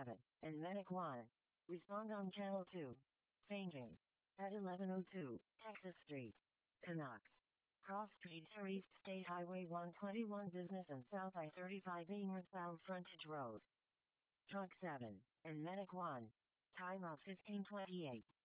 7, and Medic 1. Respond on Channel 2. Fainting. At 1102, Texas Street. Canucks. Cross Street near East State Highway 121 Business and South I-35 being northbound frontage road. Truck 7, and Medic 1. Time of 1528.